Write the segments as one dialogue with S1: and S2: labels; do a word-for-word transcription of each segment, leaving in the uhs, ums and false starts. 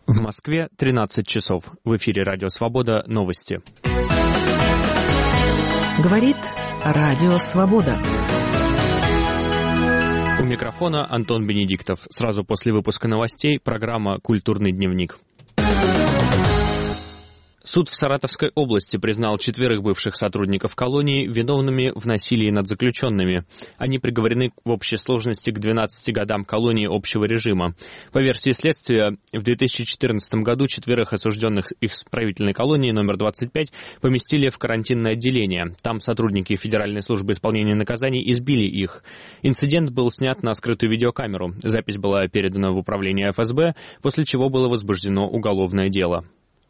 S1: В Москве тринадцать часов. В эфире «Радио Свобода». Новости.
S2: Говорит «Радио Свобода».
S1: У микрофона Антон Бенедиктов. Сразу после выпуска новостей программа «Культурный дневник». Суд в Саратовской области признал четверых бывших сотрудников колонии виновными в насилии над заключенными. Они приговорены в общей сложности к двенадцати годам колонии общего режима. По версии следствия, в две тысячи четырнадцатом году четверых осужденных исправительной колонии номер двадцать пять поместили в карантинное отделение. Там сотрудники Федеральной службы исполнения наказаний избили их. Инцидент был снят на скрытую видеокамеру. Запись была передана в управление эф эс бэ, после чего было возбуждено уголовное дело.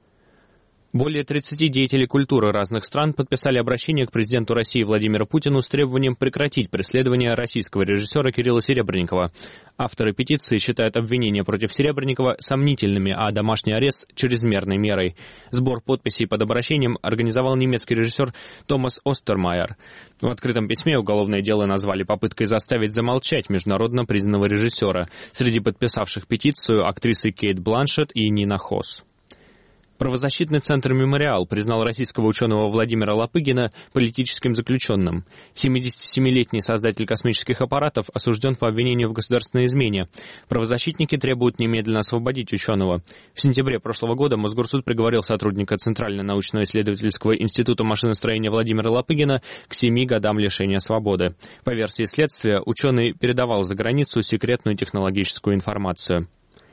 S1: Более тридцати деятелей культуры разных стран подписали обращение к президенту России Владимиру Путину с требованием прекратить преследование российского режиссера Кирилла Серебренникова. Авторы петиции считают обвинения против Серебренникова сомнительными, а домашний арест – чрезмерной мерой. Сбор подписей под обращением организовал немецкий режиссер Томас Остермайер. В открытом письме уголовное дело назвали попыткой заставить замолчать международно признанного режиссера. Среди подписавших петицию актрисы Кейт Бланшетт и Нина Хосс. Правозащитный центр «Мемориал» признал российского ученого Владимира Лопыгина политическим заключенным. семидесятисемилетний создатель космических аппаратов осужден по обвинению в государственной измене. Правозащитники требуют немедленно освободить ученого. В сентябре прошлого года Мосгорсуд приговорил сотрудника Центрального научно-исследовательского института машиностроения Владимира Лопыгина к семи годам лишения свободы. По версии следствия, ученый передавал за границу секретную технологическую информацию.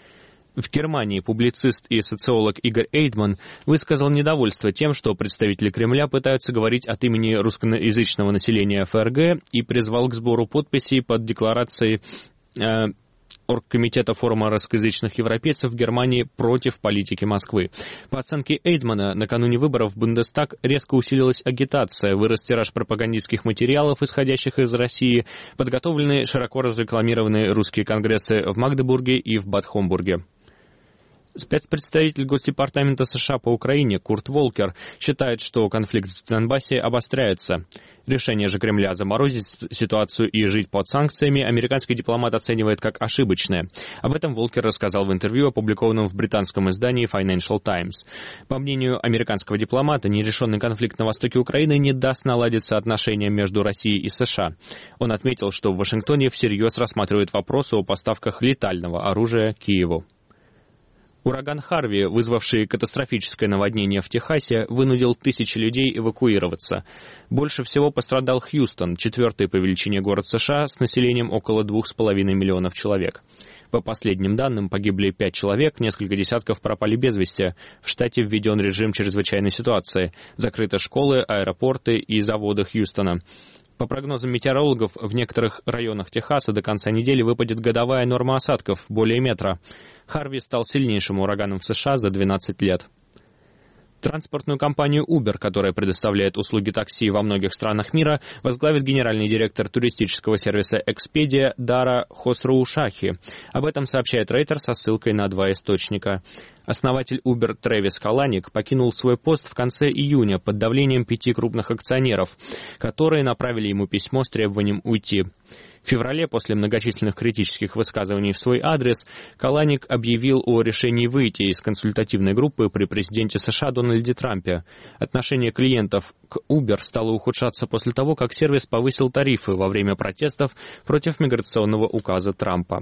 S1: В Германии публицист и социолог Игорь Эйдман высказал недовольство тем, что представители Кремля пытаются говорить от имени русскоязычного населения эф эр гэ, и призвал к сбору подписей под декларацией э, Оргкомитета форума русскоязычных европейцев в Германии против политики Москвы. По оценке Эйдмана, накануне выборов в Бундестаг резко усилилась агитация, вырос тираж пропагандистских материалов, исходящих из России, подготовлены широко разрекламированные русские конгрессы в Магдебурге и в Бад-Хомбурге. Спецпредставитель Госдепартамента США по Украине Курт Волкер считает, что конфликт в Донбассе обостряется. Решение же Кремля заморозить ситуацию и жить под санкциями американский дипломат оценивает как ошибочное. Об этом Волкер рассказал в интервью, опубликованном в британском издании Financial Times. По мнению американского дипломата, нерешенный конфликт на востоке Украины не даст наладиться отношениям между Россией и США. Он отметил, что в Вашингтоне всерьез рассматривают вопросы о поставках летального оружия Киеву. Ураган Харви, вызвавший катастрофическое наводнение в Техасе, вынудил тысячи людей эвакуироваться. Больше всего пострадал Хьюстон, четвертый по величине город США с населением около двух с половиной миллионов человек. По последним данным, погибли пять человек, несколько десятков пропали без вести. В штате введен режим чрезвычайной ситуации. Закрыты школы, аэропорты и заводы Хьюстона. По прогнозам метеорологов, в некоторых районах Техаса до конца недели выпадет годовая норма осадков более метра. Харви стал сильнейшим ураганом в США за двенадцать лет. Транспортную компанию Uber, которая предоставляет услуги такси во многих странах мира, возглавит генеральный директор туристического сервиса Expedia Дара Хосроушахи. Об этом сообщает Рейтер со ссылкой на два источника. Основатель Uber Трэвис Каланик покинул свой пост в конце июня под давлением пяти крупных акционеров, которые направили ему письмо с требованием уйти. В феврале, после многочисленных критических высказываний в свой адрес, Каланик объявил о решении выйти из консультативной группы при президенте США Дональде Трампе. Отношение клиентов к Uber стало ухудшаться после того, как сервис повысил тарифы во время протестов против миграционного указа Трампа.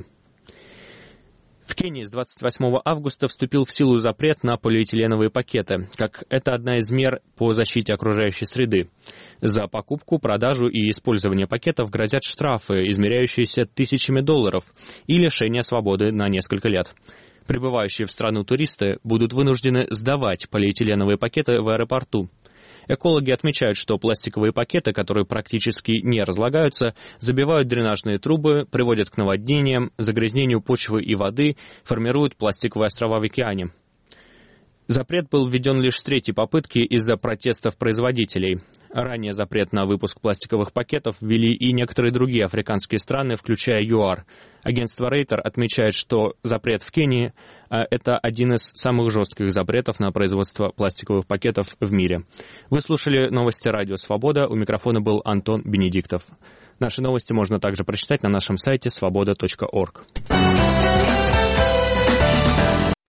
S1: В Кении с двадцать восьмого августа вступил в силу запрет на полиэтиленовые пакеты, как это одна из мер по защите окружающей среды. За покупку, продажу и использование пакетов грозят штрафы, измеряющиеся тысячами долларов, и лишение свободы на несколько лет. Прибывающие в страну туристы будут вынуждены сдавать полиэтиленовые пакеты в аэропорту. Экологи отмечают, что пластиковые пакеты, которые практически не разлагаются, забивают дренажные трубы, приводят к наводнениям, загрязнению почвы и воды, формируют пластиковые острова в океане. Запрет был введен лишь с третьей попытки из-за протестов производителей. Ранее запрет на выпуск пластиковых пакетов ввели и некоторые другие африканские страны, включая ЮАР. Агентство Рейтер отмечает, что запрет в Кении – это один из самых жестких запретов на производство пластиковых пакетов в мире. Вы слушали новости «Радио Свобода». У микрофона был Антон Бенедиктов. Наши новости можно также прочитать на нашем сайте свобода точка орг.